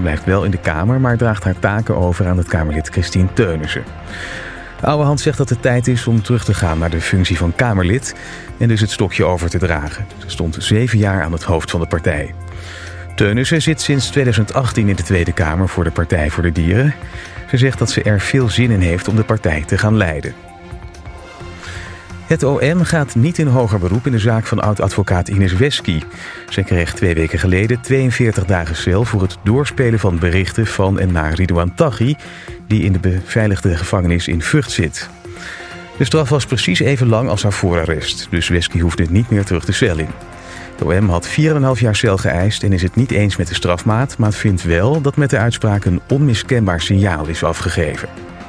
blijft wel in de Kamer, maar draagt haar taken over aan het Kamerlid Christien Teunissen. Ouwehand zegt dat het tijd is om terug te gaan naar de functie van Kamerlid en dus het stokje over te dragen. Ze stond 7 jaar aan het hoofd van de partij. Teunissen zit sinds 2018 in de Tweede Kamer voor de Partij voor de Dieren. Ze zegt dat ze er veel zin in heeft om de partij te gaan leiden. Het OM gaat niet in hoger beroep in de zaak van oud-advocaat Ines Wesky. Zij kreeg 2 weken geleden 42 dagen cel voor het doorspelen van berichten van en naar Ridouan Taghi, die in de beveiligde gevangenis in Vught zit. De straf was precies even lang als haar voorarrest, dus Wesky hoefde niet meer terug de cel in. Het OM had 4,5 jaar cel geëist en is het niet eens met de strafmaat, maar vindt wel dat met de uitspraak een onmiskenbaar signaal is afgegeven.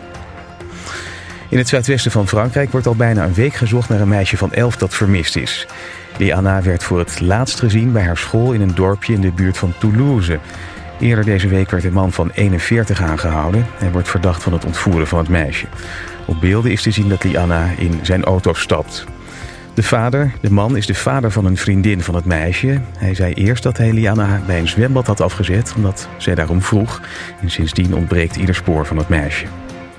In het zuidwesten van Frankrijk wordt al bijna een week gezocht naar een meisje van 11 dat vermist is. Liana werd voor het laatst gezien bij haar school in een dorpje in de buurt van Toulouse. Eerder deze week werd een man van 41 aangehouden. Hij wordt verdacht van het ontvoeren van het meisje. Op beelden is te zien dat Liana in zijn auto stapt. De man is de vader van een vriendin van het meisje. Hij zei eerst dat hij Liana bij een zwembad had afgezet, omdat zij daarom vroeg. En sindsdien ontbreekt ieder spoor van het meisje.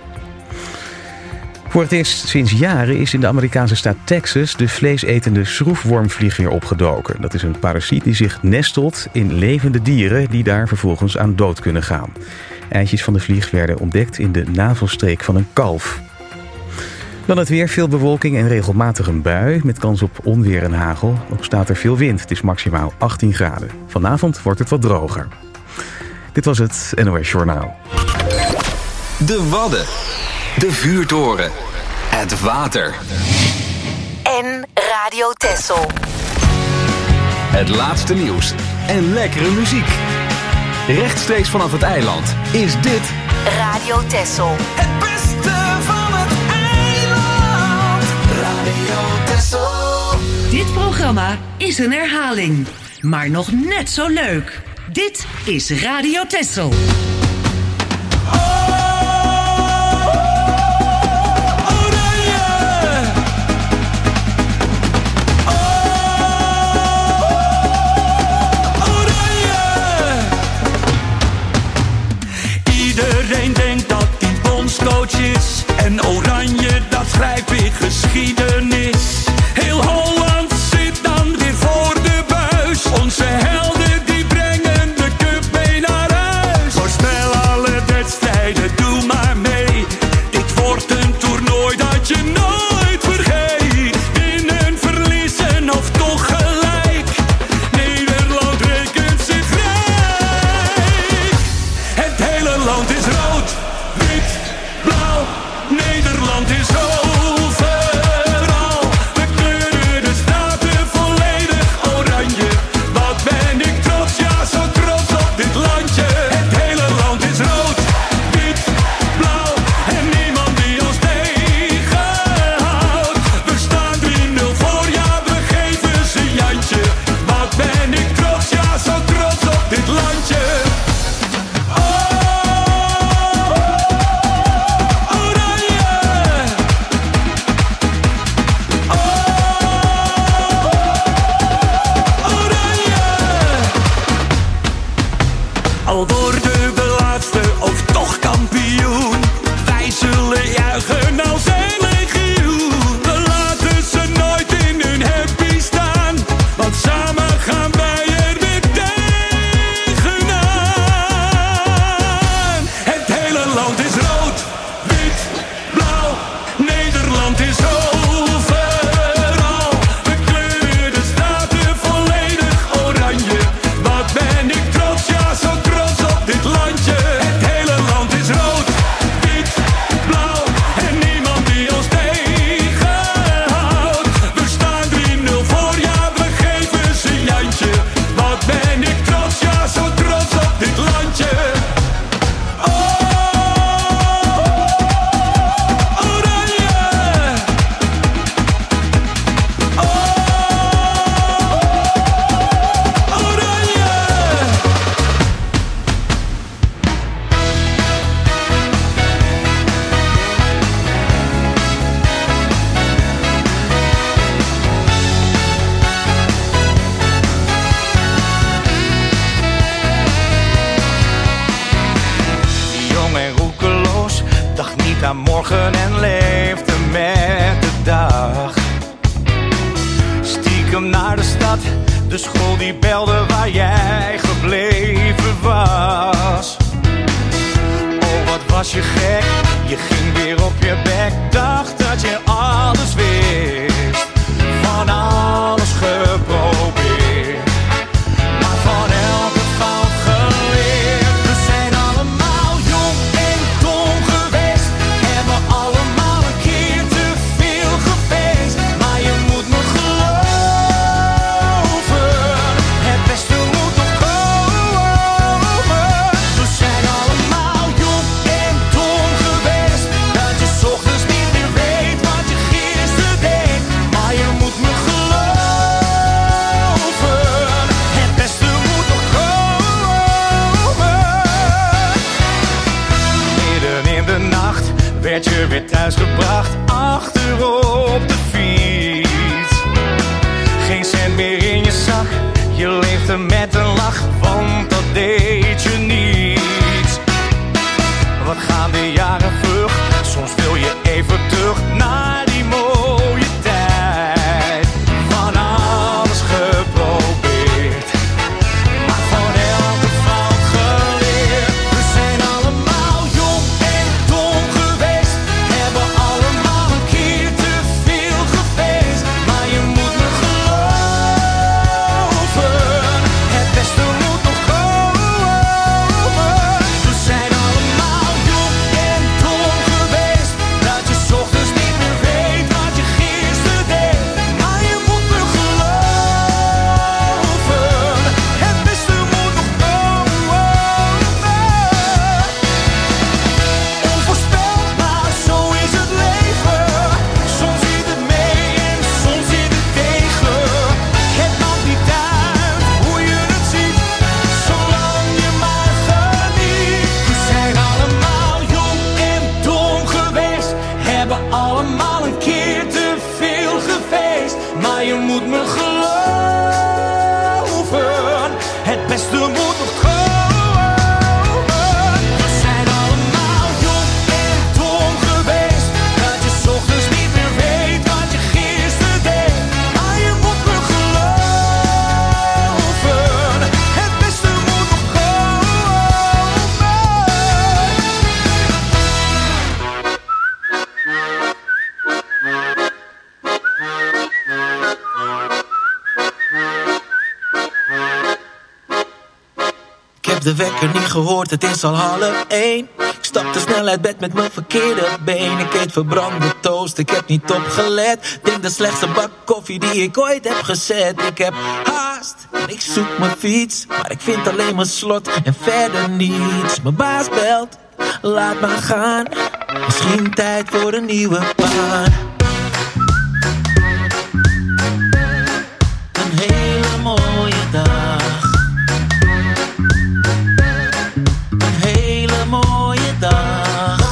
Voor het eerst sinds jaren is in de Amerikaanse staat Texas de vleesetende schroefwormvlieg weer opgedoken. Dat is een parasiet die zich nestelt in levende dieren die daar vervolgens aan dood kunnen gaan. Eitjes van de vlieg werden ontdekt in de navelstreek van een kalf. Dan het weer, veel bewolking en regelmatig een bui met kans op onweer en hagel. Ook staat er veel wind, het is maximaal 18 graden. Vanavond wordt het wat droger. Dit was het NOS Journaal. De Wadden. De vuurtoren. Het water. En Radio Texel. Het laatste nieuws en lekkere muziek. Rechtstreeks vanaf het eiland is dit Radio Texel. Het beste van het eiland. Radio Texel. Dit programma is een herhaling, maar nog net zo leuk. Dit is Radio Texel. Is. En oranje, dat schrijft weer geschiedenis. Heel Holland zit dan weer voor de buis. Onze helden die brengen de cup mee naar huis. Voorspel alle wedstrijden, doe maar mee. Dit wordt een toernooi dat je nooit vergeet. Winnen, verliezen of toch gelijk. Nederland rekent zich rijk. Het hele land is rood, wit, blauw, Nederland is overal. We kleuren de staten volledig oranje. Wat ben ik trots, ja zo trots op dit landje. Het hele land is rood, wit, blauw en niemand die ons tegenhoudt. We staan 3-0 voor, ja we geven ze Jantje. Wat ben ik trots, ja zo trots op dit landje. Al worden we laatste of toch kampioen, wij zullen juichen als een legioen. We laten ze nooit in hun happy staan, want samen gaan wij er weer tegenaan. Het hele land is rood, wit, blauw, Nederland is overal. We kleuren de staten volledig oranje. Wat ben ik trots, ja zo trots op dit landje. Het aan morgen en leefde met de dag. Stiekem naar de stad, de school die belde waar jij gebleven was. Oh, wat was je gek, je ging weer op je bek. Dacht dat je alles wist, van alles geprobeerd, maar van elke fout geleerd. We zijn allemaal jong en dom geweest, hebben allemaal een keer te veel gefeest. Maar je moet me geloven, het beste moet nog komen. We zijn allemaal jong en dom geweest, dat je 's ochtends niet meer weet wat je gisteren deed. Maar je moet me geloven, het beste moet nog komen. Midden in de nacht werd je weer thuisgebracht, achterop de fiets. Geen cent meer in je zak, je leefde met een lach, want dat deed je niets. Wat gaan de jaren vlug, soms wil je even terug naar die mooie tijd. Van alles geprobeerd, maar van elke fout geleerd. We zijn allemaal jong en dom geweest, hebben allemaal een keer te veel gefeest. Maar je moet me geloven, het beste moet nog komen. We zijn allemaal jong en dom geweest, dat je 's ochtends niet meer weet wat je gisteren deed. Maar je moet me geloven, het beste moet nog komen. Onvoorspelbaar, zo is het leven. Soms zit het mee en soms zit het tegen. Het maakt niet uit hoe je het ziet, zolang je maar geniet. We zijn allemaal jong en dom geweest, hebben allemaal een keer te veel gefeest. Maar je moet me geloven, het beste moet nog komen. We zijn allemaal jong en dom geweest, dat je 's ochtends niet meer weet wat je gisteren deed. Maar je moet me geloven, het beste moet nog komen. Ik heb de wekker niet gehoord, het is al 12:30. Ik stapte snel uit bed met mijn verkeerde been. Ik eet verbrande toast, ik heb niet opgelet. Denk de slechtste bak koffie die ik ooit heb gezet. Ik heb haast en ik zoek mijn fiets, maar ik vind alleen mijn slot en verder niets. Mijn baas belt, laat maar gaan. Misschien tijd voor een nieuwe baan. Een hele mooie dag. Een hele mooie dag.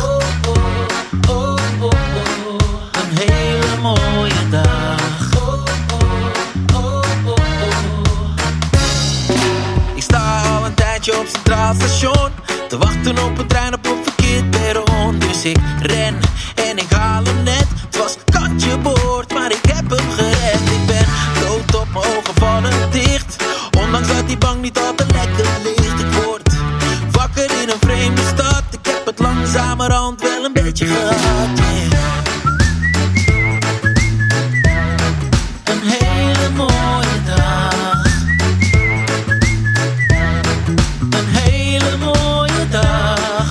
Een hele mooie dag. Ik sta al een tijdje op Centraal Station, te wachten op een trein op een verkeerd perron. Dus ik ren en ik haal hem net. Het was kantje boord, maar ik heb hem gered. Ik ben dood op mijn ogen vallen dicht, ondanks dat die bank niet al te lekker ligt. Ik word wakker in een vreemde stad, ik heb het langzamerhand wel een beetje gehad, yeah. Een hele mooie dag. Een hele mooie dag.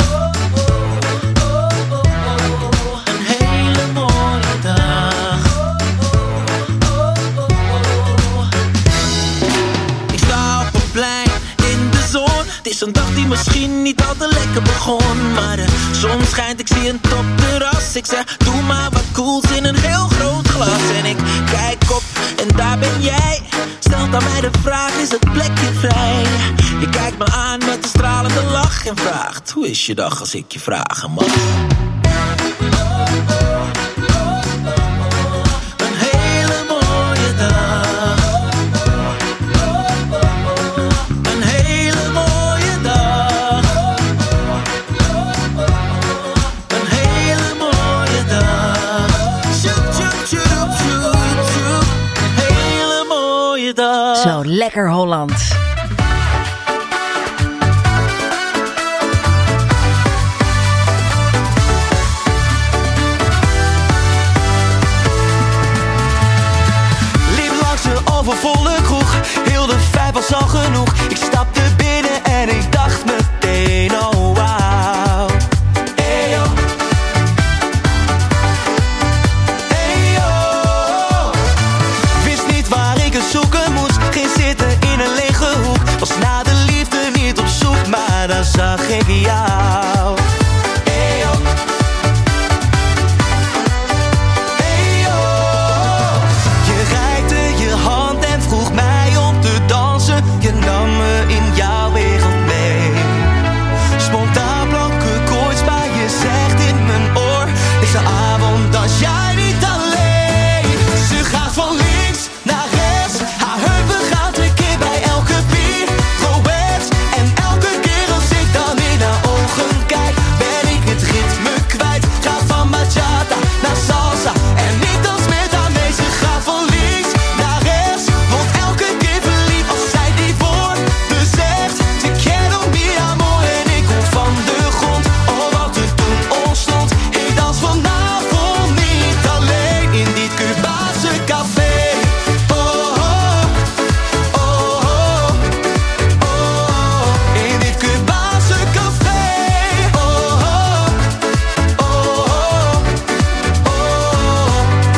Een hele mooie dag. Ik sta op een plein in de zon. Het is een dag die misschien niet al te lekker begon, maar de zon schijnt, ik zie een topterras. Ik zeg, doe maar wat cools in een heel groot glas. En ik kijk op en daar ben jij. Stelt aan mij de vraag, is het plekje vrij? Je kijkt me aan met een stralende lach en vraagt, hoe is je dag als ik je vragen mag? Een hele mooie dag. Een hele mooie dag. Een hele Lekker Holland. Liep langs de overvolle kroeg, heel de vijf was al genoeg. Ik stapte binnen en ik dacht meteen, oh wauw. Eyo. Eyo. Wist niet waar ik het zoeken moest, ging zitten in een lege hoek. Was na de liefde niet op zoek, maar dan zag ik jou. Eyo. Eyo. Je reikte je hand en vroeg mij om te dansen. Je nam me in jouw wereld mee. Spontaan blanke koorts, maar je zegt in mijn oor: deze avond dans jij niet alleen. Ze gaat van links naar rechts, haar heupen gaan tekeer bij elke pirouette. En elke keer als ik dan in haar ogen kijk, ben ik het ritme kwijt. Ga van bachata naar salsa en ik dans met haar mee. Ze gaat van links naar rechts, wordt elke keer verliefd als zij die woorden zegt. Te quiero mi amor en ik kom van de grond. Oh wat er toen ontstond, ik dans vanavond niet alleen in dit Cubaanse café. Oh oh, oh oh, oh oh, in dit Cubaanse café. Oh oh, oh oh, oh oh.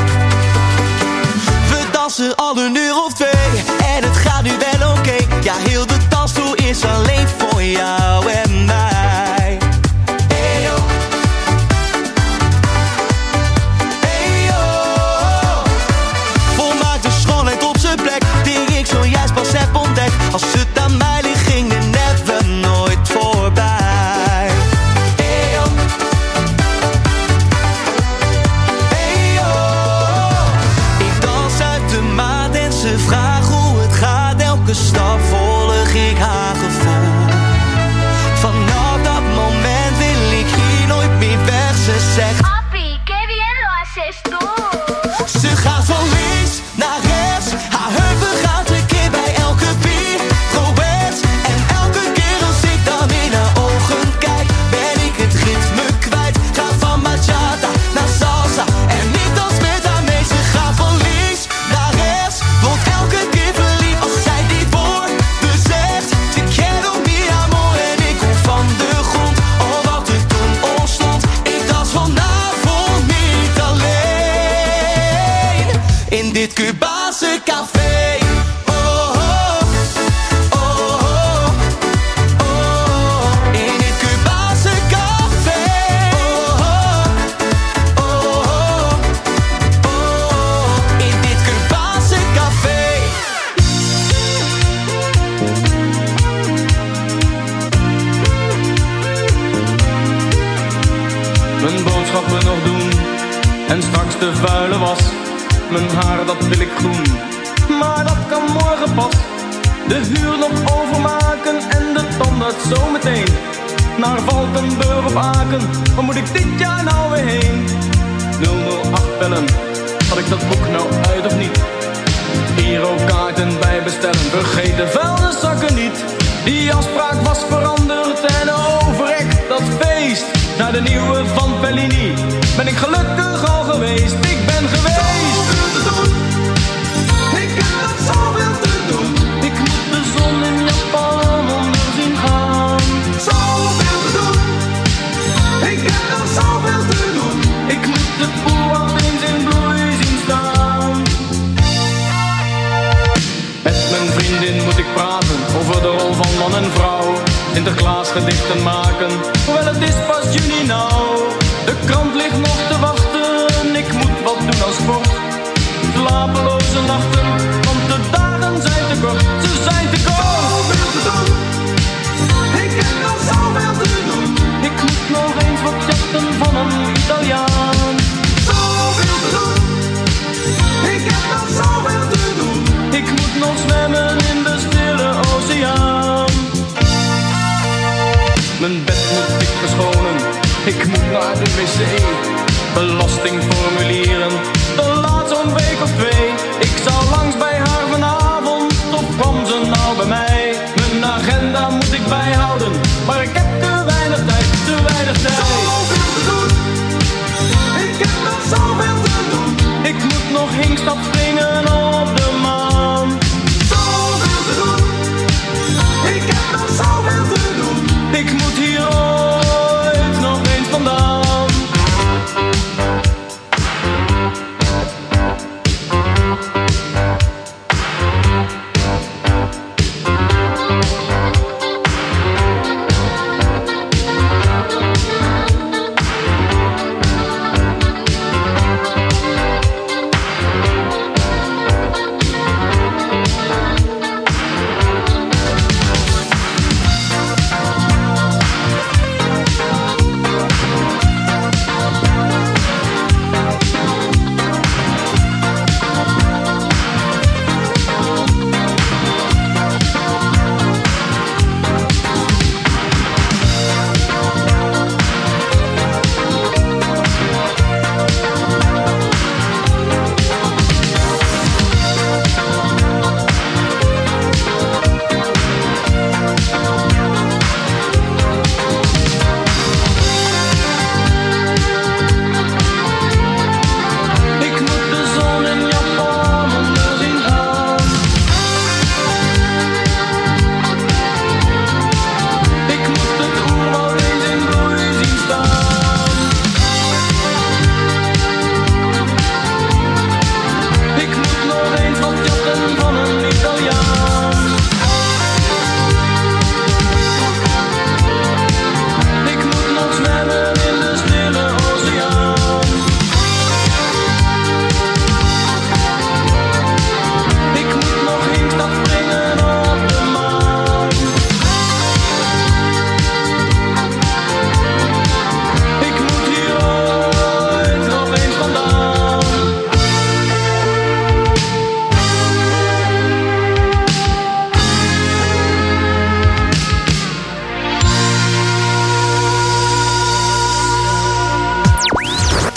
We dansen al een uur of twee en het gaat nu wel oké. Ja, heel de dansstoel is alleen voor jou en mij. Eyo. Eyo. Volmaakte schoonheid op zijn plek, die ik zojuist pas heb ontdekt. Als het aan mij ligt, ging de never nooit voorbij. Eyo. Eyo. Ik dans uit de maat en ze vraagt hoe het gaat. Elke stap volg ik haar gevoel. Vanaf dat moment wil ik hier nooit meer weg. Ze zegt: Papi, qué bien lo haces tú. ze gaat van links naar rechts, haar heupen gaan tekeer bij elke pirouette. En elke keer als ik dan in haar ogen kijk, ben ik het ritme kwijt. Ga van bachata naar salsa en ik dans met haar mee. Ze gaat van links naar rechts, wordt elke keer verliefd als zij die woorden zegt. Te quiero mi amor en ik kom van de grond. Oh wat er toen ontstond, ik dans vanavond niet alleen in dit Cubaanse café. Oh oh, oh oh, oh, in dit Cubaanse café. Oh oh, oh oh, in dit Cubaanse café. Mijn boodschappen nog doen en straks de vuile was. Mijn haar dat wil ik groen, maar dat kan morgen pas. De huur nog overmaken en de tandarts zometeen. Naar Valkenburg of Aken, waar moet ik dit jaar nou weer heen? 008 bellen, had ik dat boek nou uit of niet? Girokaarten bij bestellen, vergeet de vuilniszakken niet. Die afspraak was veranderd en overrekt dat feest. Naar de nieuwe van Fellini ben ik gelukkig al geweest. Ik ben geweest. Zoveel te doen, ik heb nog zoveel te doen. Ik moet de zon in Japan onder zien gaan. Zoveel te doen, ik heb nog zoveel te doen. Ik moet de boel wat eens in bloei zien staan. Met mijn vriendin moet ik praten over de rol van man en vrouw. Sinterklaas gedichten maken, hoewel het is pas juni nou. De krant ligt nog te wachten, ik moet wat doen aan sport. Slapeloze nachten, want de dagen zijn te kort, ze zijn te kort. Zoveel te doen, ik heb nog zoveel te doen. Ik moet nog eens wat jachten van een Italiaan. Zoveel te doen, ik heb nog zoveel te doen. Ik moet nog zwemmen in de stille oceaan. Mijn bed moet ik verschonen, ik moet naar de wc. Belastingformulieren, de laat zo'n week of twee. Ik zou langs bij haar vanavond, of kwam ze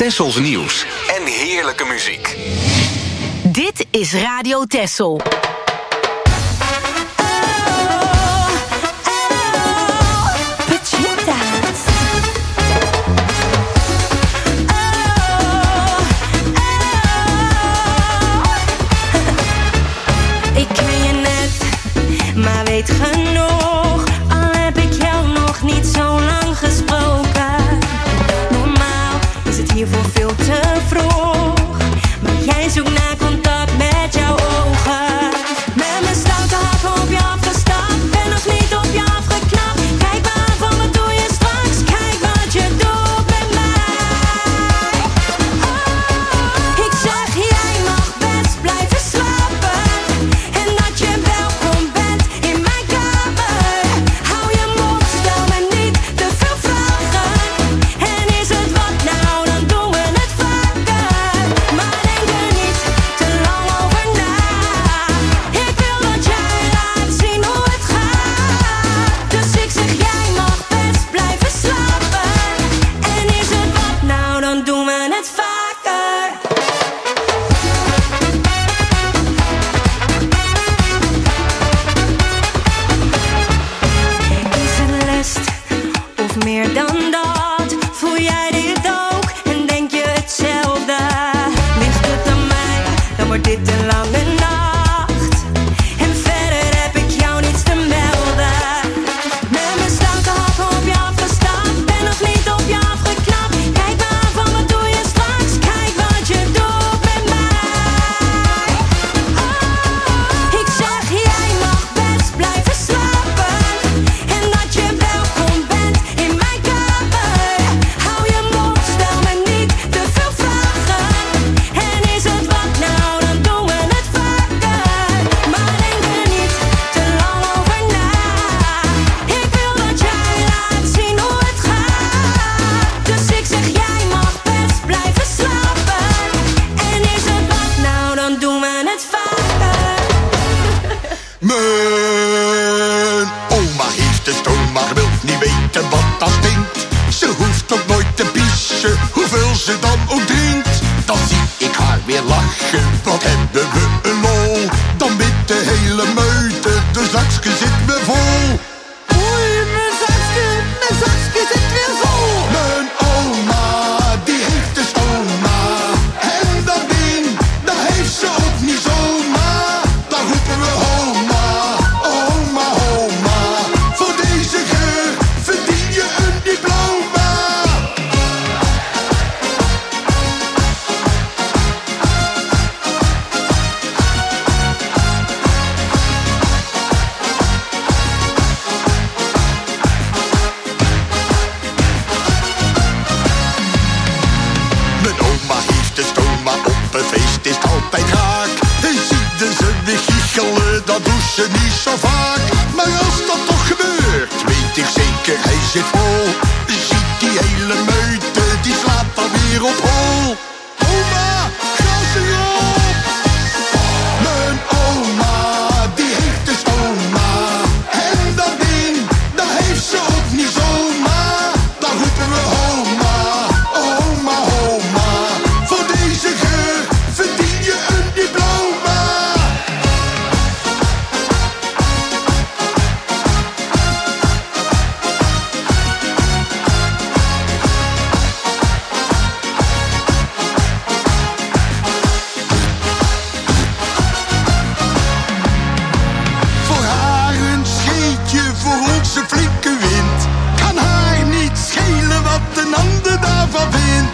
Tessels nieuws en heerlijke muziek. Dit is Radio Tessel. Ik ken je net, maar weet genoeg. Al heb ik jou nog niet zo lang gesproken. Normaal is het hiervoor veel te vroeg. Maar jij zoekt naar contact met jouw ogen. Met mijn stoute hakken op je afgestapt. Ben nog niet op je afgeknapt. Kijk maar aan van wat doe je straks. Kijk wat je doet met mij. Oh, ik zeg jij mag best blijven slapen. En dat je welkom bent in mijn kamer. Hou je mond, stel me niet te veel vragen. En is het wat nou, dan doen we het vaker. Maar denk er niet te lang over na. Ik wil dat jij laat zien hoe het gaat. Dus ik zeg jij mag best blijven slapen. En is het wat nou, dan doen we het vaker. Is het lust of meer dan dat? Voel jij dit ook en denk je hetzelfde? Ligt het aan mij, dan wordt dit een lange nacht. En verder heb ik jou niets te melden. Met mijn stoute hakken op je afgestapt. Ben nog niet op je afgeknapt. Kijk maar aan van wat doe je straks. Kijk wat je doet met mij. Oh, ik zeg jij mag best blijven slapen. En dat je welkom bent in mijn kamer. Hou je mond, stel me niet te veel vragen. En is het wat nou, dan doen we het vaker. Maar denk er niet te lang over na. Ik wil dat jij laat zien hoe het gaat. Dus ik zeg jij mag best blijven slapen. En is het wat nou, dan doen we het vaker. Mijn oma heeft de stoma, wil niet weten wat dat stinkt. Ze hoeft ook nooit te pissen, hoeveel ze dan ook drinkt. Dan zie ik haar weer lachen, wat hebben we een lol. Dan met de hele meute, de zakje zit weer vol. Oei, mijn zakje zit weer vol. Mijn oma, die heeft de stoma. En dat ding, dat heeft ze ook niet zomaar. Dan roepen we homa, homa, homa. Voor deze geur verdien je een diploma. Mijn oma heeft de stoma, op een feest is het altijd raak. En zie ze weer giechelen, dat doet ze niet zo vaak. Maar als dat toch gebeurt, weet ik zeker, hij zit vol. Ziet die hele meute, die slaat dan weer op hol. Oma, gas erop! Mijn oma, die heeft de stoma. En dat ding, dat heeft ze ook niet zomaar. Dan roepen we homa, homa, homa. Voor deze geur verdien je een diploma. Voor haar een scheetje, voor ons een flinke wind. Kan haar niet schelen wat een ander daarvan vindt.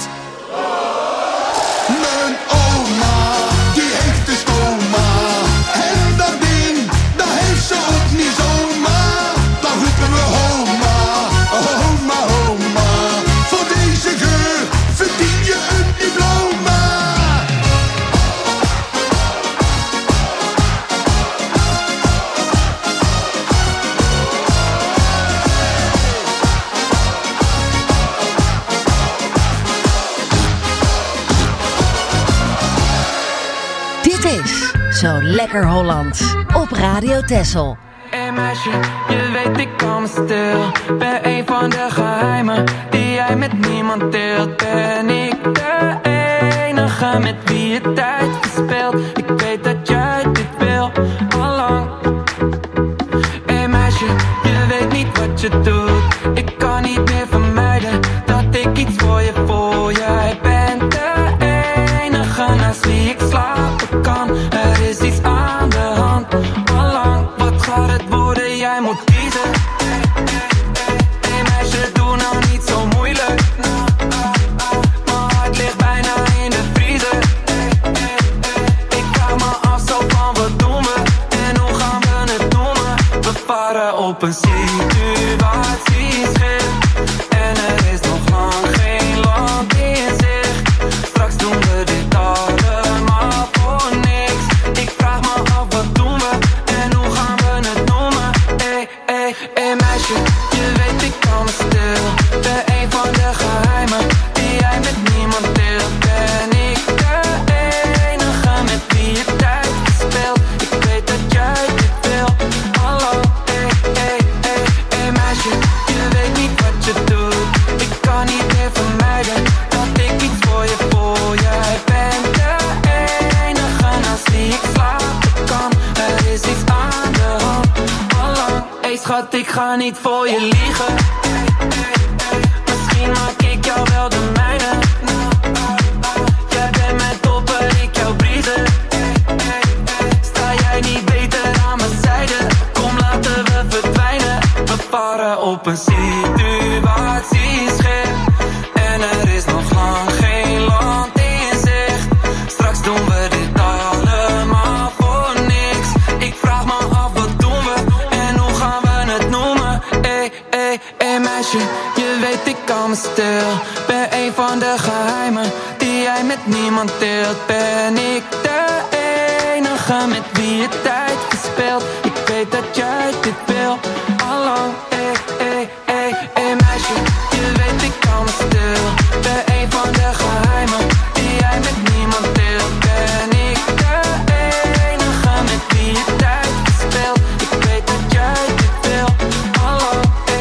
Mijn oma, die heeft de stoma. En dat ding, dat heeft ze ook niet zomaar. Dan roepen we homa, homa, homa. Voor deze geur verdien je een diploma. Dit is Zo Lekker Hollands op Radio Tessel. Hey meisje, je weet ik kan stil. Ben een van de geheimen die jij met niemand deelt. Ben ik de ga met wie je tijd verspeelt. Ik weet dat jij dit wil, allang. Hey meisje, je weet niet wat je doet. Ik kan niet meer vermijden dat ik iets voor je voel. Jij bent de enige naast wie ik slapen kan. Er is iets aan de hand, allang. Wat gaat het worden? Jij moet kiezen. Hey meisje, doe nou niet zo moeilijk. Mijn hart ligt bijna in de vriezer. Ik vraag me af zo van wat doen we en hoe gaan we het noemen? We varen op een situatieschip en er is nog lang geen land in zicht. Straks doen we dit allemaal voor niks. Ik vraag me af wat doen we en hoe gaan we het noemen? Hey meisje, je weet ik kan me stil. Ben een van de geheimen die jij met niemand deelt. Ben ik de enige met wie je tijd verspeelt. Ik weet dat jij dit wil, hallo. Hey meisje, je weet niet wat je doet. Ik kan niet meer vermijden dat ik iets voor je voel. Jij bent de enige naast wie ik slapen kan. Er is iets aan de hand, allang. Hey schat, ik ga niet voor je liegen. Misschien maak ik jou wel de mijne. Jij bent mijn topper, ik jou briezen. Sta jij niet beter aan mijn zijde? Kom laten we verdwijnen. We varen op een situatieschip en er is nog lang geen land in zicht. Straks doen we dit allemaal voor niks. Ik vraag me af wat doen we en hoe gaan we het noemen? Hey meisje, je weet ik kan me stil. Ben een van de geheimen die jij met niemand deelt. Ben ik de enige met wie je tijd verspeelt. Ik weet dat jij dit wil, allang. Hey meisje, je weet ik kan me stil. Ben een van de geheimen die jij met niemand deelt. Ben ik de enige met wie je tijd verspeelt. Ik weet dat jij dit wil, allang.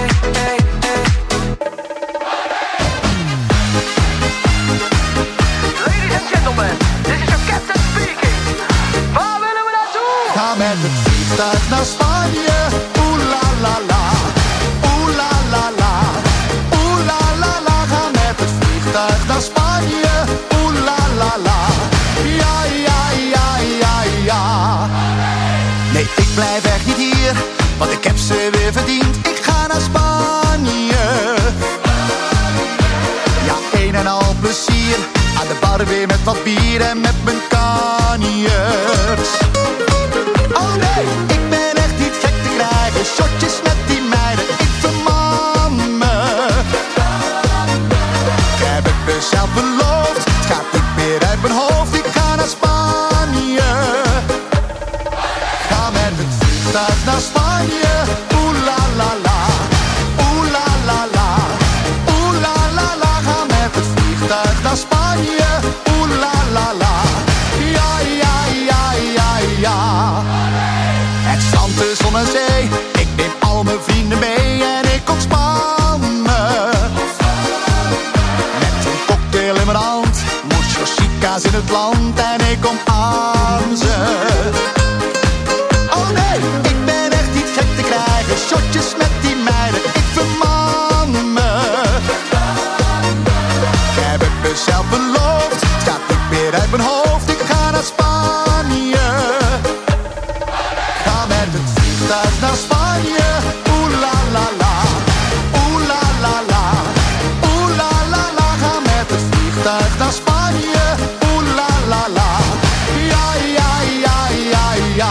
Ladies and gentlemen, this is your captain speaking. Waar willen we naartoe? Ga met het vliegtuig naar Spanje. Oeh la la la. Oeh la la la. Oeh la la la. Ga met het vliegtuig naar Spanje. Oeh la la la. Ja, ja, ja, ja, ja. Nee, ik blijf echt niet hier, want ik heb ze weer verdiend. Ik ga naar Spanje. Ja, een en al plezier. Aan de bar weer met wat bier en met mijn kanjers. Oh nee, ik ben echt niet gek te krijgen. Shotjes met die meiden, ik verman me. Ik heb het mezelf beloofd, het gaat niet meer uit mijn hoofd. Ik ga naar Spanje. Ga met het vliegtuig naar Spanje. Oeh la la la. Oeh la la la. Oeh la la la. Ga met het vliegtuig naar Spanje. Oeh la la la. Ja, ja, ja, ja, ja. Het strand, de zon en zee. Ik neem al mijn vrienden mee en ik ontspan me. Met een cocktail in mijn hand. Muchos chicas in het land en ik omarm ze. Oh nee, ik ben echt niet gek te krijgen. Shotjes met die meiden, ik verman me. Ik heb het mezelf beloofd, het gaat niet meer uit mijn hoofd. Ik ga naar Spanje. Ga met het vliegtuig naar Spanje. Oeh la la la. Oeh la la la. Oeh la la la. Ga met het vliegtuig naar Spanje. Oeh la la la. Ja, ja, ja, ja, ja.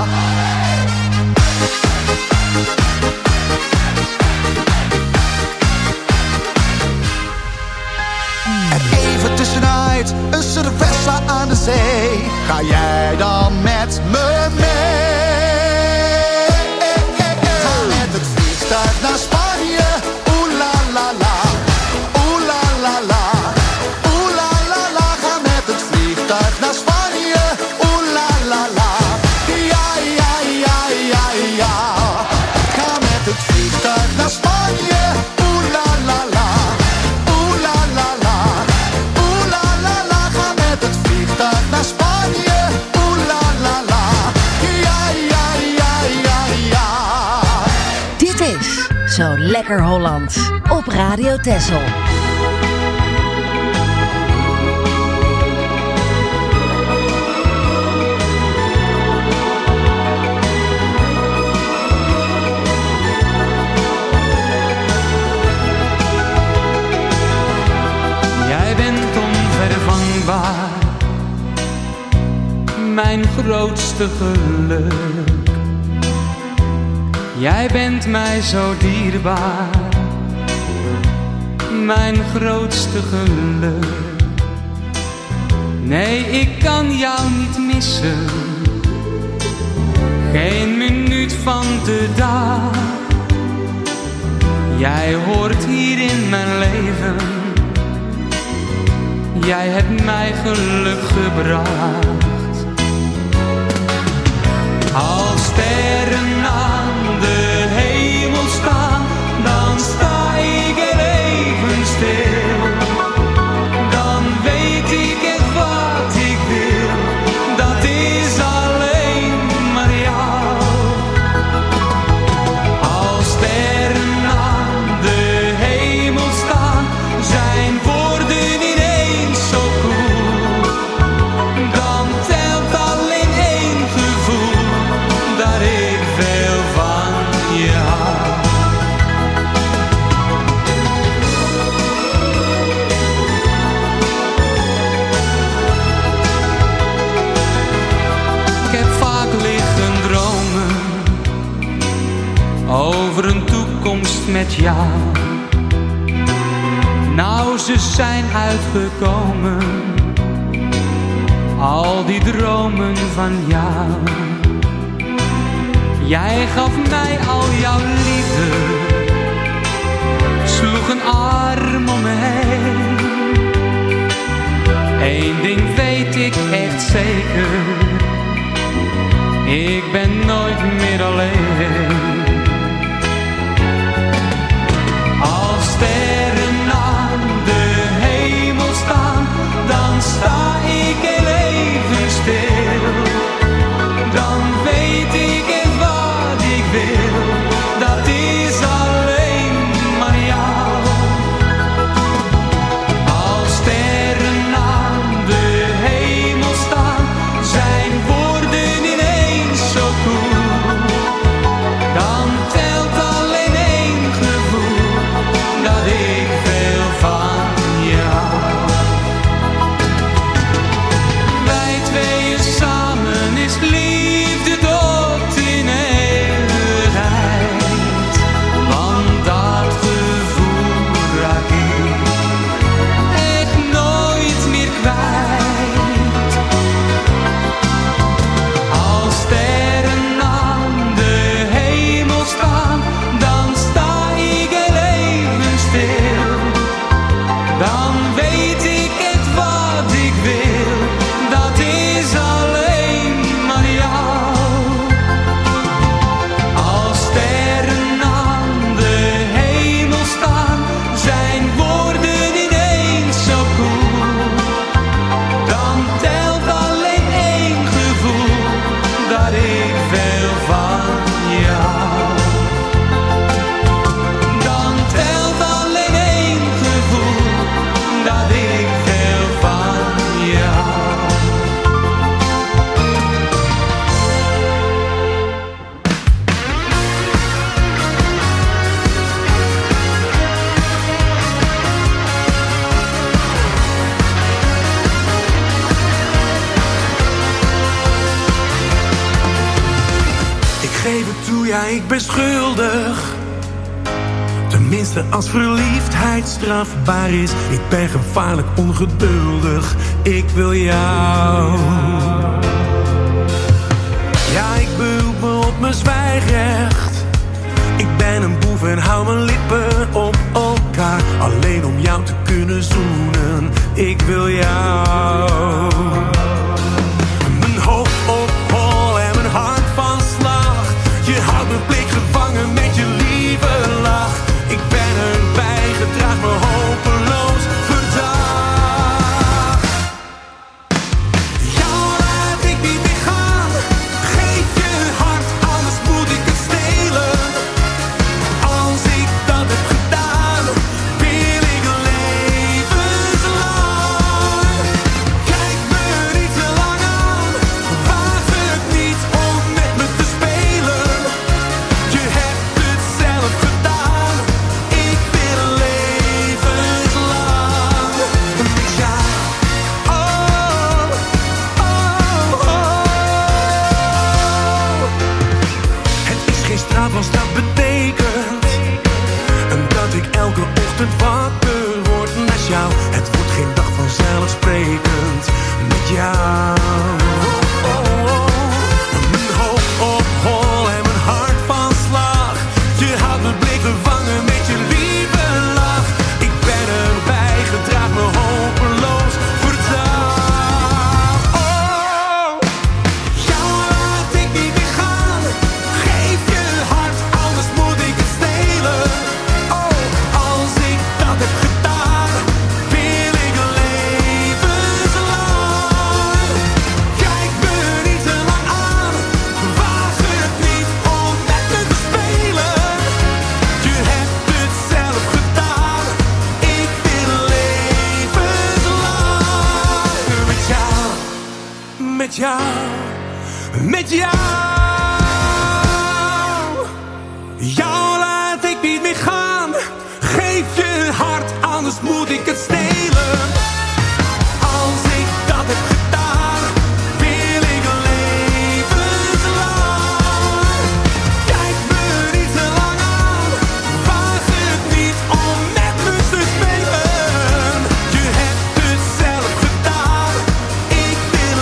En even tussenuit, een cerveza aan de zee. Ga jij dan met me mee? Ga met het vliegtuig naar Spanje. Oeh la la la. Oeh la la la. Oeh la la la. Ga met het vliegtuig naar Spanje. Oeh la la la. Ja, ja, ja, ja, ja. Ga met het vliegtuig naar Spanje. Oeh la la la. Oeh la la la. Oeh la la la. Ga met het vliegtuig Lekker Holland op Radio Texel. Jij bent onvervangbaar, mijn grootste geluk. Jij bent mij zo dierbaar, mijn grootste geluk. Nee, ik kan jou niet missen, geen minuut van de dag. Jij hoort hier in mijn leven, jij hebt mij geluk gebracht. Als sterren aan de hemel staan, dan sta ik er even stil. Dan weet ik het wat ik wil, dat is alleen maar jou. Als sterren aan de hemel staan, zijn woorden ineens zo koel. Dan telt alleen één gevoel, dat ik veel van je hou. Ik heb vaak liggen dromen over een toekomst met jou. Nou, ze zijn uitgekomen, al die dromen van jou. Jij gaf mij al jouw liefde, sloeg een arm om me heen. Eén ding weet ik echt zeker, ik ben nooit meer alleen. Als sterren aan de hemel staan, dan sta ik er even stil. Dan weet ik het wat ik wil, dat is alleen maar jou. Als sterren aan de hemel staan, zijn woorden ineens zo koel. Dan telt alleen één gevoel, dat ik veel van je hou. Wij tweeën samen is liefde tot in eeuwigheid, want dat gevoel raak ik echt nooit meer kwijt. Als sterren aan de hemel staan, dan sta ik er even stil. Dan weet ik het wat ik wil, dat is alleen maar jou. Als sterren aan de hemel staan, zijn woorden ineens zo koel. Dan telt alleen één gevoel, dat ik veel van je hou. Dan telt alleen één gevoel, dat ik veel van je hou. Ik geef het toe, ja, ik ben schuldig. Tenminste als verliefdheid strafbaar is. Ik ben gevaarlijk ongeduldig, ik wil jou. Ja, ik beroep me op mijn zwijgrecht. Ik ben een boef en hou mijn lippen op elkaar, alleen om jou te kunnen zoenen, ik wil jou. Mijn hoofd op hol en mijn hart van slag. Je houdt mijn blik gevangen met je lieve lach. Ik ben erbij, gedraag me hopeloos verdacht. Jou laat ik niet meer gaan. Geef je hart, anders moet ik het stelen. Als ik dat ochtend wakker word met jou. Het wordt geen dag vanzelfsprekend met jou. Mijn hoofd op hol en mijn hart van slag. Je houdt mijn blik bevangen met je lieve lach. Ik ben erbij, gedraag me hopeloos voor de dag. Oh, jou laat ik niet meer gaan. Geef je hart, anders moet ik het stelen. Oh, als ik dat heb gedaan, wil ik levenslang. Kijk me niet te lang aan, waag het niet om met me te spelen. Je hebt het zelf gedaan, ik wil levenslang. Met jou, met jou, met jou. Jou laat ik niet meer gaan. Geef je hart, anders moet ik het stelen. Als ik dat heb gedaan, wil ik levenslang. Kijk me niet te lang aan, waag het niet om met me te spelen. Je hebt het zelf gedaan, ik wil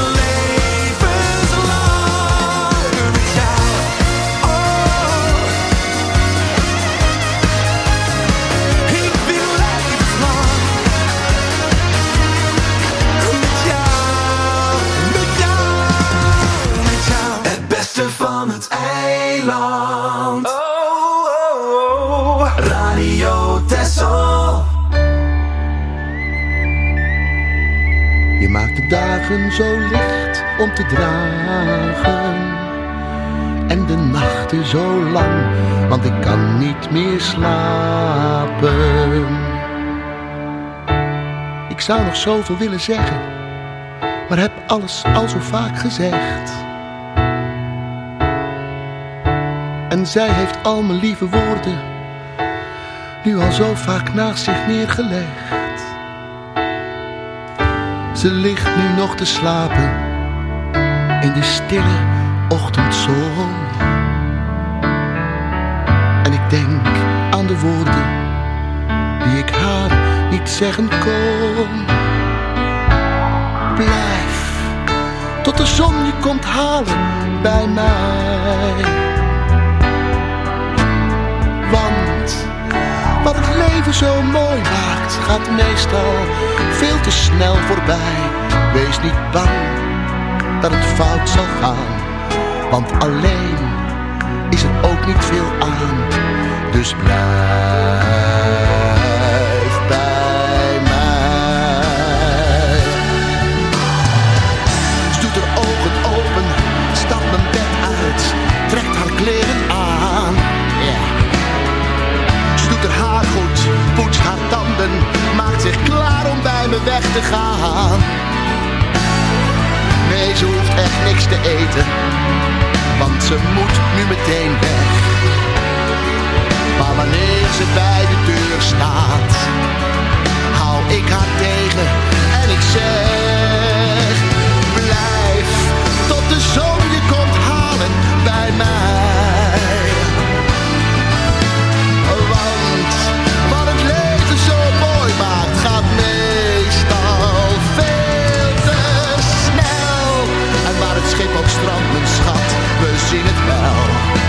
levenslang. Met jou, oh, ik wil levenslang. Met jou, met jou, met jou. Het beste van het eiland. Oh, oh, oh. Radio Texel. Je maakt de dagen zo licht om te dragen en de nachten zo lang, want ik kan niet meer slapen. Ik zou nog zoveel willen zeggen, maar heb alles al zo vaak gezegd. En zij heeft al mijn lieve woorden nu al zo vaak naast zich neergelegd. Ze ligt nu nog te slapen in de stille ochtendzon. En ik denk aan de woorden die ik haar niet zeggen kon. Blijf tot de zon je komt halen bij mij. Want wat het leven zo mooi maakt, gaat meestal veel te snel voorbij. Wees niet bang dat het fout zal gaan, want alleen is er ook niet veel aan. Dus blijf bij mij. Ze doet haar ogen open, stapt mijn bed uit, trekt haar kleren aan. Ze doet haar haar goed, poetst haar tanden, maakt zich klaar om bij me weg te gaan. Nee, ze hoeft echt niks te eten, want ze moet nu meteen weg. Maar wanneer ze bij de deur staat, hou ik haar tegen en ik zeg: blijf tot de zon je komt halen bij mij. Want wat het leven zo mooi maakt, gaat meestal veel te snel. En waar het schip ook strandt, mijn schat, we zien het wel.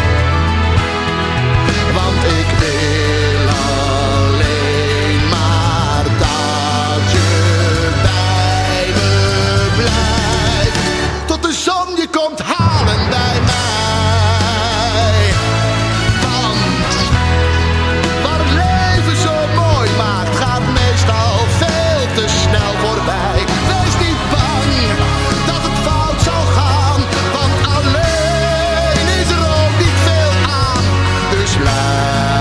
Want ik wil alleen maar dat je bij me blijft. Tot de zon je komt halen bij mij. Want wat het leven zo mooi maakt, gaat meestal veel te snel voorbij. Wees niet bang dat het fout zal gaan, want alleen is er ook niet veel aan. Dus blijf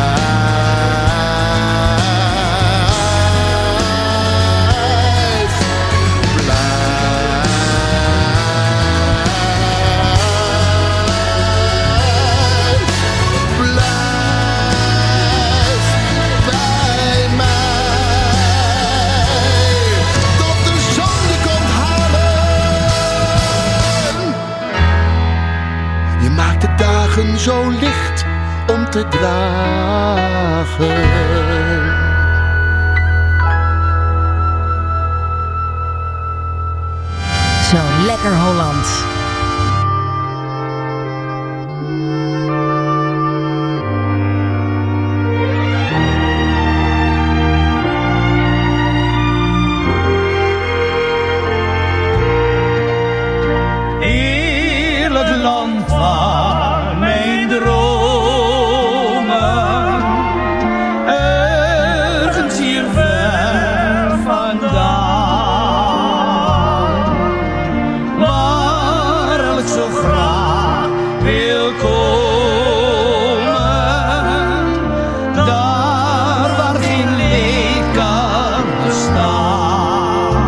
bij mij. Tot de zon je komt halen. Je maakt de dagen zo licht om te dragen Lekker Holland. Heerlijk land van mijn dromen, ergens hier ver vandaan, waar ik zo graag wil komen, daar waar geen leed kan bestaan.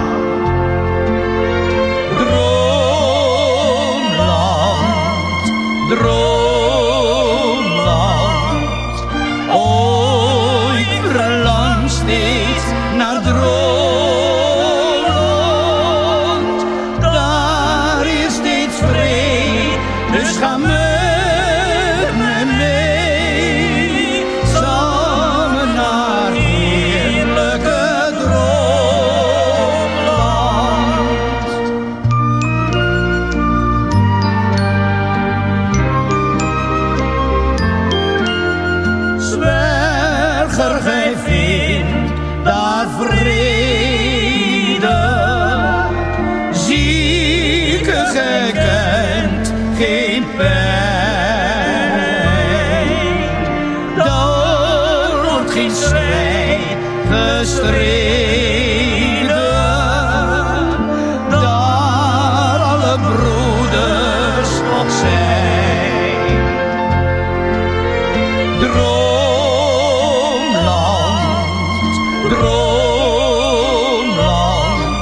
Droomland, oh ik verlang steeds naar droomland. Daar is steeds vrede, dus ga met me mee, samen naar heerlijke droomland. Zwerger, gij vindt daar vrede, zieke, gij kent geen pijn. Daar wordt geen strijd gestreden, daar alle broeders nog zijn. Droomland,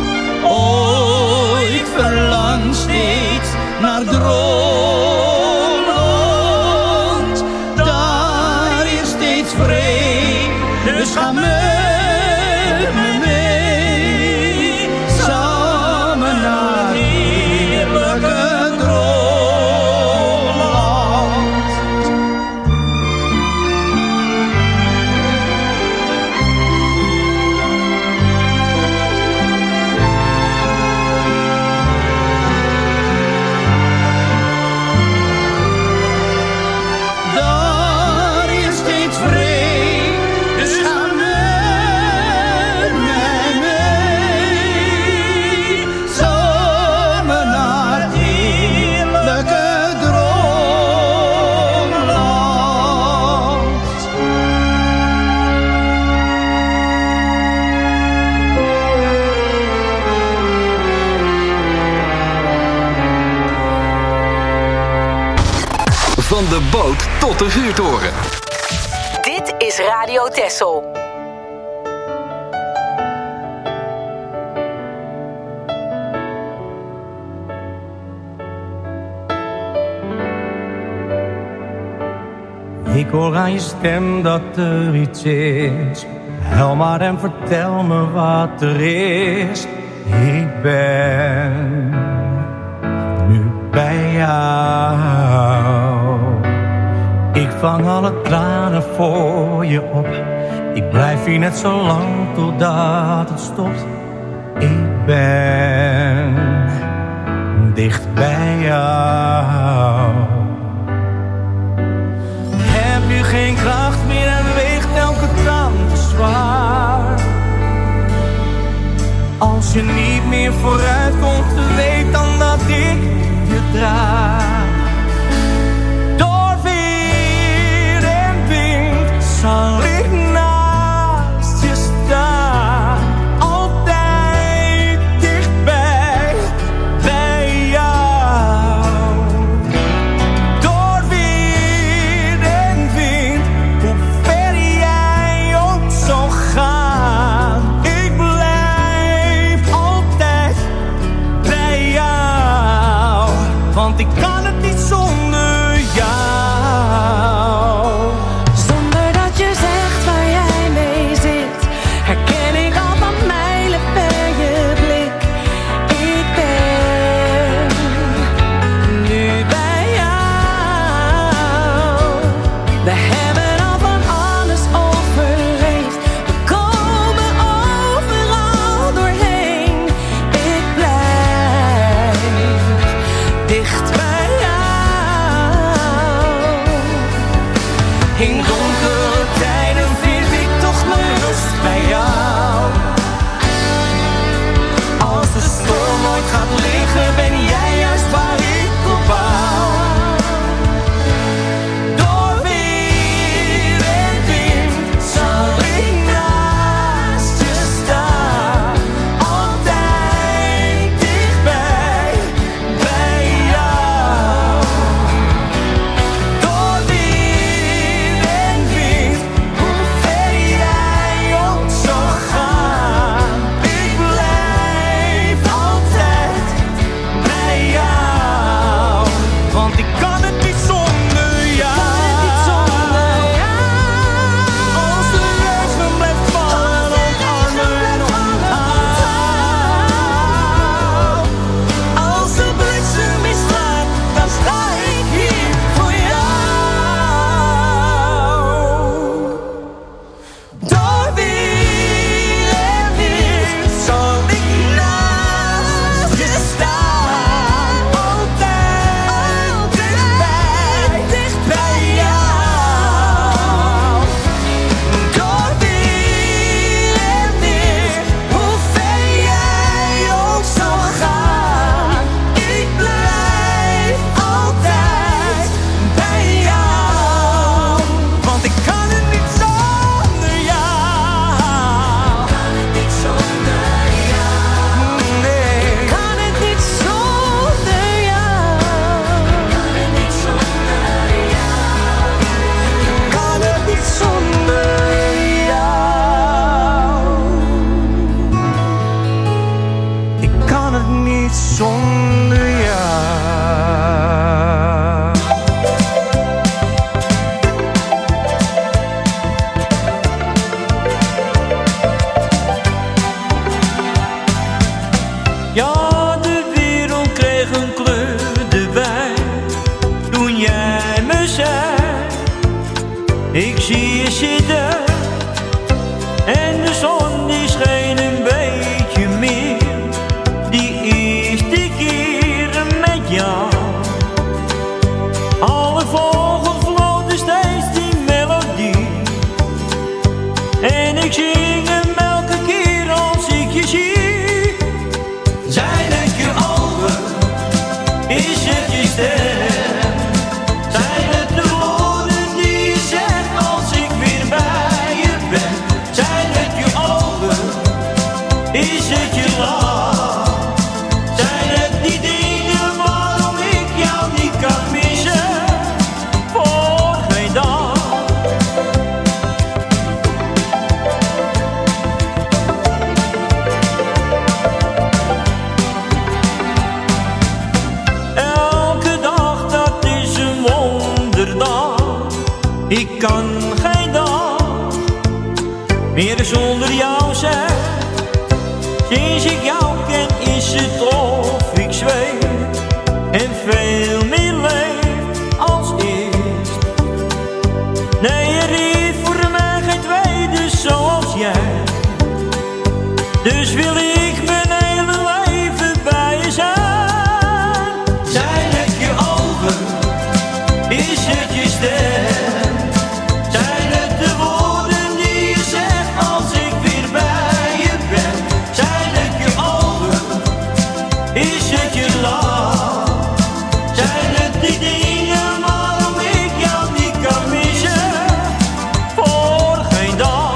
oh ik verlang steeds naar droomland. Daar is steeds vrede, dus ga met me mee, samen naar heerlijke droomland. Daar is steeds vrede, dus ga met mij mee, samen naar heerlijke droomland. Van de boot tot de vuurtoren. Dit is Radio Texel. Ik hoor aan je stem dat er iets is. Huil maar en vertel me wat er is. Ik ben nu bij jou. Ik vang alle tranen voor je op. Ik blijf hier net zo lang totdat het stopt. Ik ben dicht bij jou. Heb je geen kracht meer en weegt elke traan te zwaar? Als je niet meer vooruit komt, weet dan dat ik je draag. Door weer en wind zal ik naast je staan. Altijd dichtbij bij jou. Door weer en wind, hoe ver jij ook zo gaat. zie je zitten en de zon die scheen een beetje meer. Die eerste keer met jou. Alle vogels floten steeds die melodie. En ik zing hem elke keer als ik je zie. Zijn het je ogen? Is het je stem? Zijn het de woorden die je zegt als ik weer bij je ben? Zijn het je ogen? Is het je lach? Zijn het die dingen waarom ik jou niet kan missen? Voor geen dag. Elke dag dat is een wonderdag. Ik kan geen dag meer zonder jou zijn. Sinds ik jou ken is het of ik zweef en veel meer leef als eerst. Nee, er is voor mij geen tweede zoals jij. Dus wil ik mijn hele leven bij je zijn. Zijn het je ogen? Is het je stem? Zijn het de woorden die je zegt als ik weer bij je ben? Zijn het je ogen? Is het je lach? Zijn het die dingen waarom ik jou niet kan missen? Voor geen dag.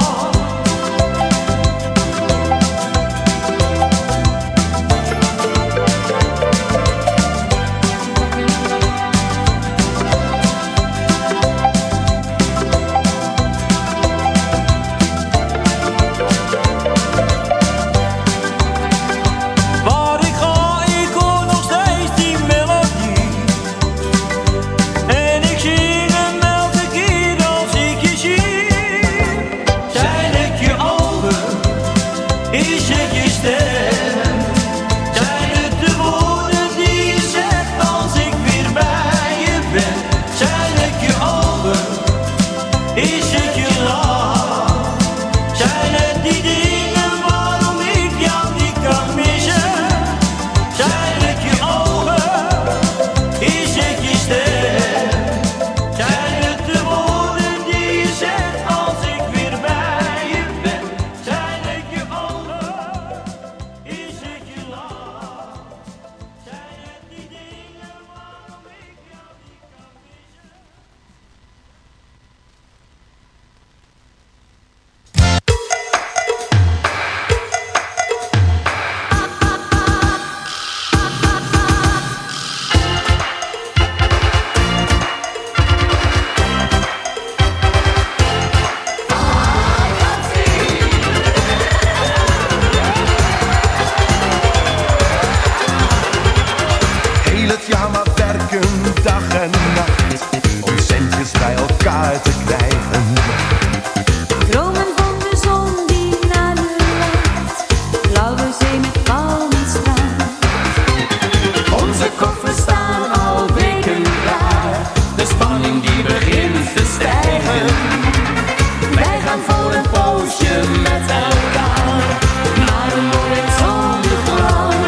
Waar ik ga, ik hoor nog steeds die melodie. En ik zing hem elke keer als ik je zie. Zijn het je ogen? Is het je stem? Zijn het de woorden die je zegt als ik weer bij je ben? Zijn het je ogen? Is het je lach? Zijn het die dingen waarom ik jou niet kan missen? Zijn het je ogen? Is het je stem? Zijn het de woorden die je zegt als ik weer bij je ben? Zijn het je ogen? Is het je lach? Zijn het die dingen waarom ik jou niet kan missen? Heel het jaar maar werken, dag en nacht, om centjes bij elkaar te krijgen. Dromen van de zon die naar je lacht, blauwe zee met kalm strand. Onze koffers staan al weken klaar, de spanning die begint te stijgen. Wij gaan voor een poosje met elkaar naar een mooi zonneglans.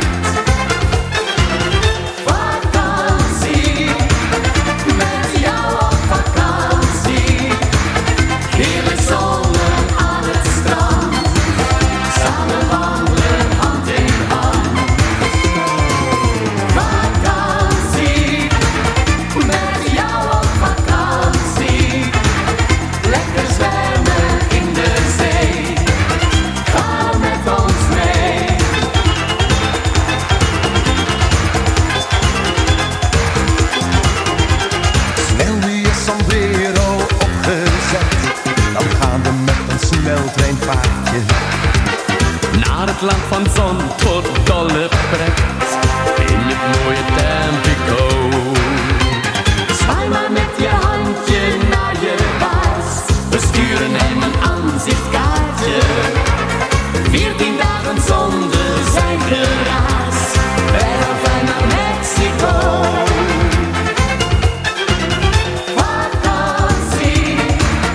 Vakantie, met jou op vakantie. Heerlijk zonnen aan het strand, samen wandelen hand in hand. Vakantie, met jou op vakantie. Lekker zwemmen in de zee, ga met ons mee. Snel weer sombrero opgezet, dan gaan we met een sneltreinvaartje naar het land van zon tot dolle pret, in het mooie Tampico. Zwaai maar met je handje naar je baas, we sturen hem een aanzichtkaartje. 14 dagen zonder zijn geraas, wij gaan van naar Mexico. Vakantie,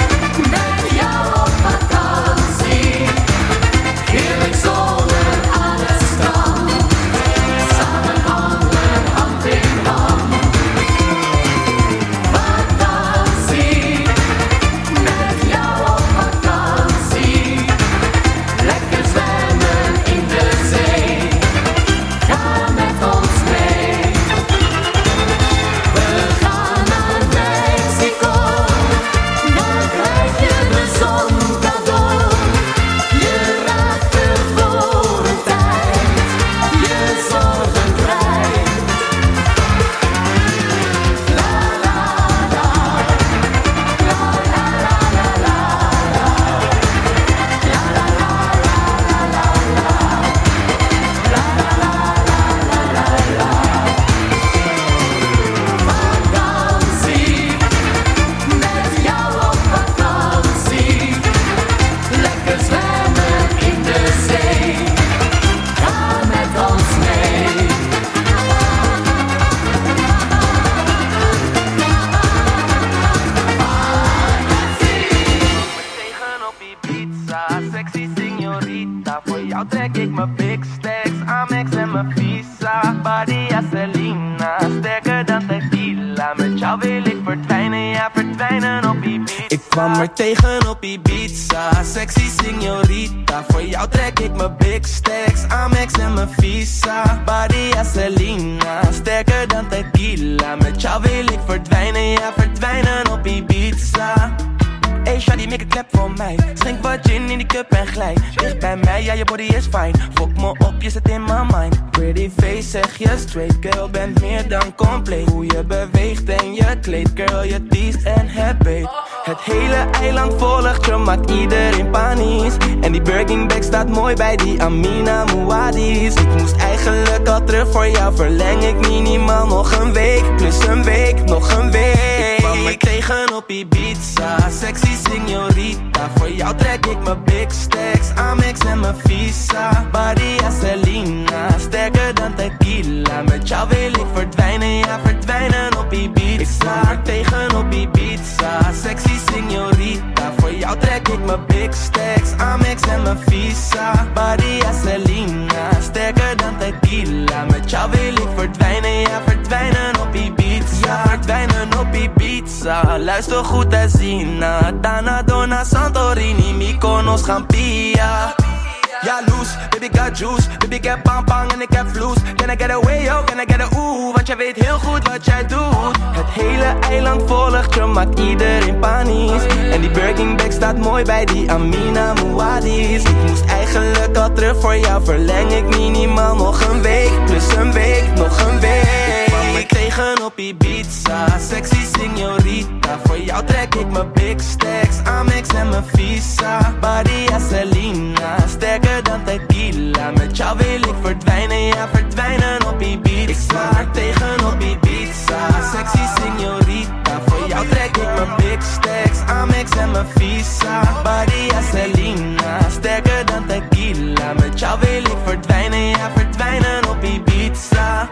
señorita. Voor jou trek ik mijn big stacks, Amex en mijn visa. Body als Selena, sterker dan tequila. Met jou wil ik verdwijnen, ja verdwijnen op Ibiza. Ik kwam er tegen op Ibiza, sexy señorita. Voor jou trek ik mijn big stacks, Amex en mijn visa. Body als Selena, sterker dan tequila. Met jou wil ik verdwijnen, ja verdwijnen op Ibiza. Hey shawty, make a clap voor mij. Schenk wat gin in die cup en glij. Dicht bij mij, ja je body is fine. Fok me op, je zit in my mind. Pretty face, zeg je straight. Girl, bent meer dan compleet. Hoe je beweegt en je kleed. Girl, je teest en het beet. Het hele eiland volgt je, maakt iedereen panisch. En die Birkin bag staat mooi bij die Amina Muad'Dib. Ik moest eigenlijk al terug voor jou. Verleng ik minimaal nog een week. Plus een week, nog een week. Ik kwam er tegen op Ibiza, sexy señorita. Voor jou trek ik mijn big stacks, Amex en mijn visa. Body als Selena, sterker dan tequila. Met jou wil ik verdwijnen, ja verdwijnen op Ibiza. Ik kwam er tegen op Ibiza, sexy señorita. Voor jou trek ik mijn big stacks, Amex en mijn visa. Body als Selena, sterker dan tequila. Met jou wil ik verdwijnen, ja verdwijnen op Ibiza. Ja, verdwijnen op Ibiza. Luister goed en zien, Dana, Dona, Santorini, Mykonos, Gampia. Ja, loose, baby got juice. Baby ik heb bang bang en ik heb vloes. Can I get away, oh, can I get a ooh? Want jij weet heel goed wat jij doet. Het hele eiland volgt je, maakt iedereen panisch. En die Birkin bag staat mooi bij die Amina Muad'Dib. Ik moest eigenlijk al terug voor jou. Verleng ik minimaal nog een week. Plus een week, nog een week. Ik tegen op Ibiza, sexy señorita. Voor jou trek ik mijn big stacks, Amex en mijn visa. Body als Selena, sterker dan tequila. Met jou wil ik verdwijnen, ja verdwijnen op Ibiza. Ik sta er tegen op Ibiza, sexy señorita. Voor jou trek ik mijn big stacks, Amex en mijn visa. Body als Selena, sterker dan tequila. Met jou wil ik verdwijnen, ja verdwijnen op Ibiza.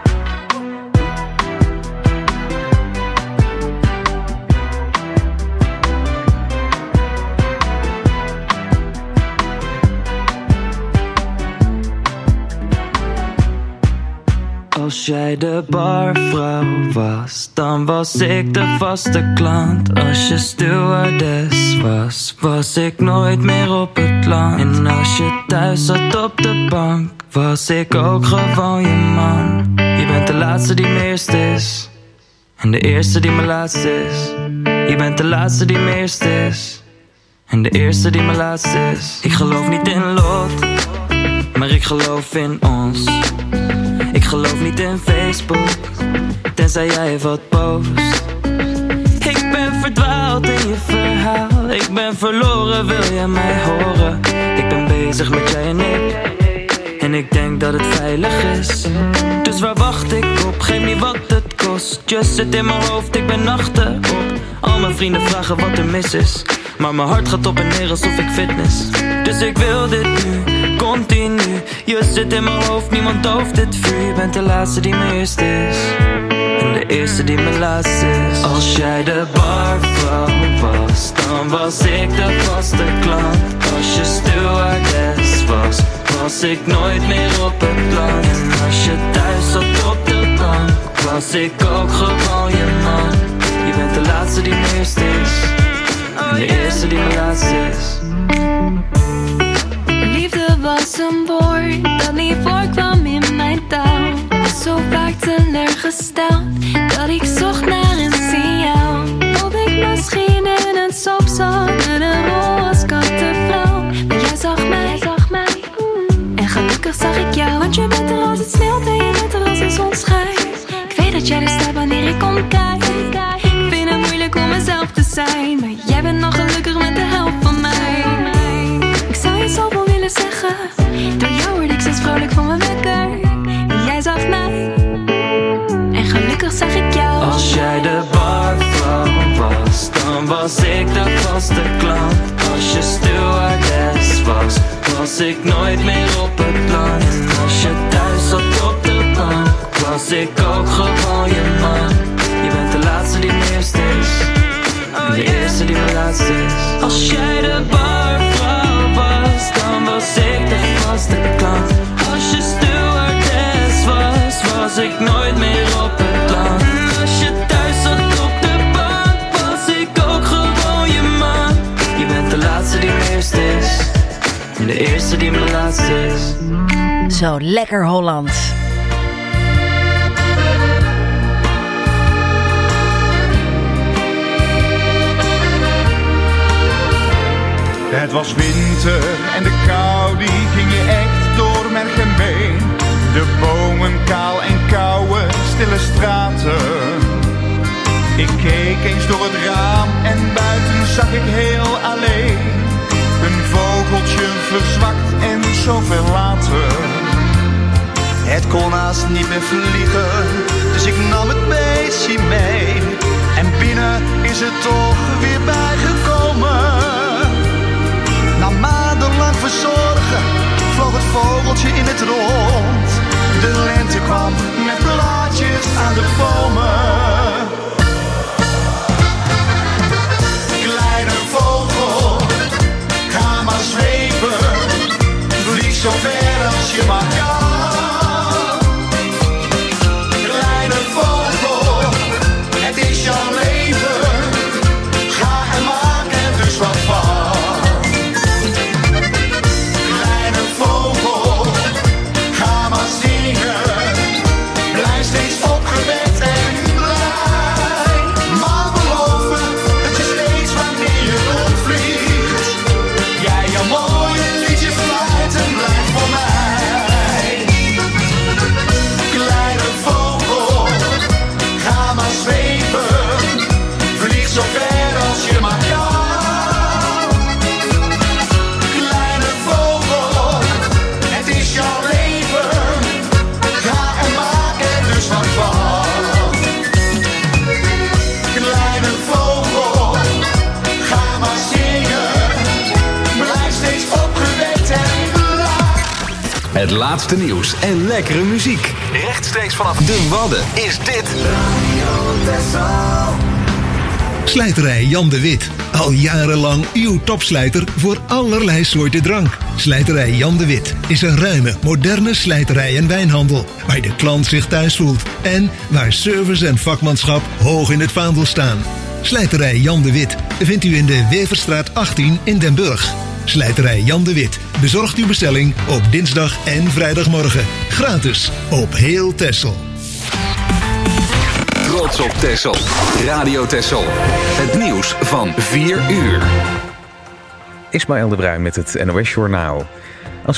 Als jij de barvrouw was, dan was ik de vaste klant. Als je stewardess was, was ik nooit meer op het land. En als je thuis zat op de bank, was ik ook gewoon je man. Je bent de laatste die mijn eerste is, en de eerste die mijn laatste is. Je bent de laatste die mijn eerste is, en de eerste die mijn laatste is. Ik geloof niet in lot, maar ik geloof in ons. Ik geloof niet in Facebook, tenzij jij wat post. Ik ben verdwaald in je verhaal. Ik ben verloren, wil jij mij horen? Ik ben bezig met jij en ik, en ik denk dat het veilig is. Dus waar wacht ik op? Geef niet wat het kost. Just zit in mijn hoofd, ik ben achterop. Al mijn vrienden vragen wat er mis is, maar mijn hart gaat op en neer alsof ik fitness. Dus ik wil dit nu, continu. Je zit in mijn hoofd, niemand dooft dit vuur. Je bent de laatste die mijn eerste is, en de eerste die mijn laatste is. Als jij de barvrouw was, dan was ik de vaste klant. Als je stewardess was, was ik nooit meer op het land. En als je thuis zat op de bank, was ik ook gewoon je man. Je bent de laatste die mijn eerste is, en de eerste die mijn laatste is. Liefde was een woord dat niet voorkwam in mijn taal. Zo vaak teleurgesteld dat ik zocht naar een signaal. Of ik misschien in een soap zat, in een rol als kattenvrouw. Maar jij zag mij, en gelukkig zag ik jou. Want je bent er als het sneeuwt en je bent er als de zon schijnt. Ik weet dat jij er staat wanneer ik omkijk. Ik vind het moeilijk om mezelf te zijn, maar jij bent nog gelukkig met de helft van mij. Ik zou je zoveel willen zeggen, door jou word ik steeds vrolijk van mijn wekker. En jij zag mij, en gelukkig zag ik jou. Als jij de barvrouw was, dan was ik de vaste klant. Als je stewardess was, was ik nooit meer op het land. En als je thuis zat op de bank, was ik ook gewoon je man. Je bent de laatste die mijn eerste is, en de eerste die mijn laatste is. Als jij de barvrouw was, was, dan was ik de vaste klant. Als je stewardess was, was ik nooit meer op het land. Als je thuis zat op de bank, was ik ook gewoon je man. Je bent de laatste die mijn eerste is, en de eerste die mijn laatste is. Zo lekker Hollands. Het was winter en de kou die ging je echt door merg en been. De bomen kaal en koude, stille straten. Ik keek eens door het raam en buiten zag ik heel alleen een vogeltje verzwakt en zo verlaten. Het kon haast niet meer vliegen, dus ik nam het beestje mee. En binnen is het toch weer bijgekomen. Na maandenlang verzorgen vloog het vogeltje in het rond. De lente kwam met blaadjes aan de bomen. Kleine vogel, ga maar zweven. Vlieg zo ver als je maar kan. Kleine vogel, het is jouw leven. Ga en maak er dus wat van. Het laatste nieuws en lekkere muziek. Rechtstreeks vanaf de Wadden is dit Radio Texel. Slijterij Jan de Wit. Al jarenlang uw topslijter voor allerlei soorten drank. Slijterij Jan de Wit is een ruime, moderne slijterij en wijnhandel. Waar de klant zich thuis voelt. En waar service en vakmanschap hoog in het vaandel staan. Slijterij Jan de Wit vindt u in de Weverstraat 18 in Den Burg. Slijterij Jan de Wit bezorgt uw bestelling op dinsdag en vrijdagmorgen. Gratis op heel Texel. Trots op Texel. Radio Texel. Het nieuws van 4 uur. Ismaël de Bruin met het NOS Journaal.